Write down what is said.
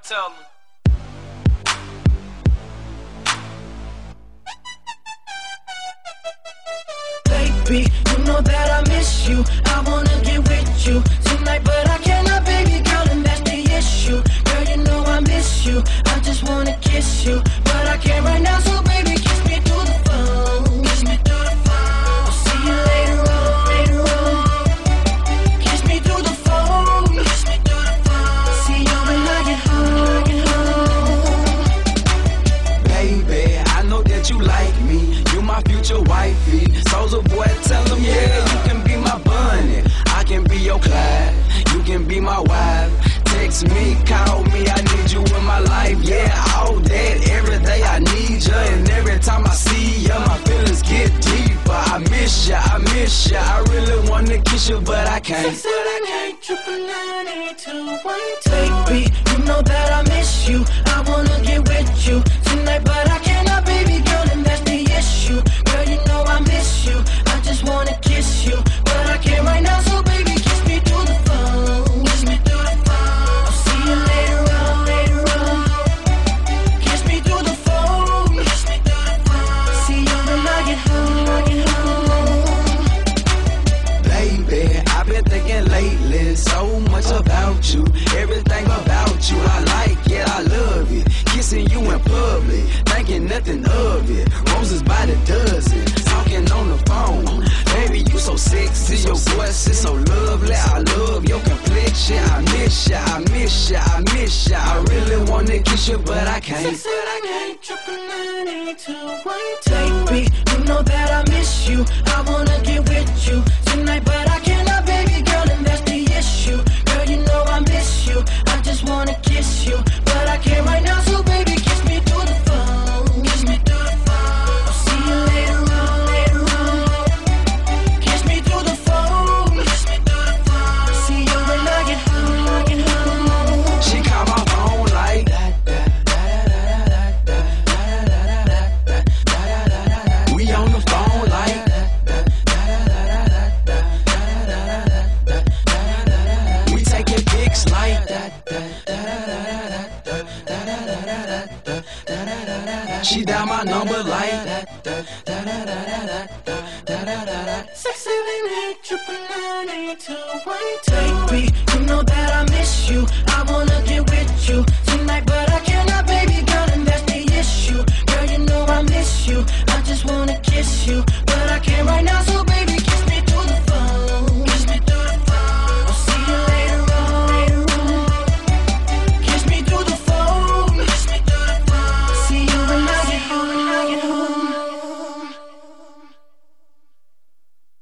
Tell me. Baby, you know that I miss you. I wanna get with you tonight, but I cannot, baby girl, and that's the issue. Girl, you know I miss you. I just wanna kiss you, but I can't right now, so baby, kiss me through the phone. Kiss me through the phone. I'll see you later on, later on. Kiss me through the phone. Kiss me through the phone. See you when I get home, Baby, I know that you like me. You my future wifey. Soulja Boy, tell him, yeah, you can be my bunny. I can be your Clyde. You can be my wife. Text me, call me, I need you in my life. Yeah, all that, every day I need you. And every time I see you, my feelings get deeper. I miss ya, I miss ya. I really wanna kiss you, but I can't. Said I can't, 999 Baby, you know that I miss you. I wanna get with you tonight, but I cannot, baby girl, and that's the issue. Girl, you know I miss you. I just wanna kiss you, but I can't right now, so baby, kiss me through the phone. Kiss me through the phone. I'll see you later on, later on. Kiss me through the phone. Kiss me through the phone. See you when I get home, Baby, I've been thinking lately so much about you. Everything about you, I like it, I love it. Kissing you in public, thinking nothing of it. Roses by the dozen, talking on the phone. Baby, you so sexy, your voice is so lovely. I love your complexion. I miss ya, I miss ya, I miss ya. I really wanna kiss you, but I can't. Said I can't, 999 Baby, you know that I miss you. I wanna get with you tonight, but I cannot, baby girl, and that's the issue. Girl, you know I miss you. I just wanna kiss you, but I can't right now, so baby, kiss me through the phone. Kiss me through the phone. I'll see you later on, later on. Kiss me through the phone. Kiss me through the phone. See you when I get home, She called my phone like we on the phone like we taking pics like she dial my number like 678 999 Baby, you know that I miss you.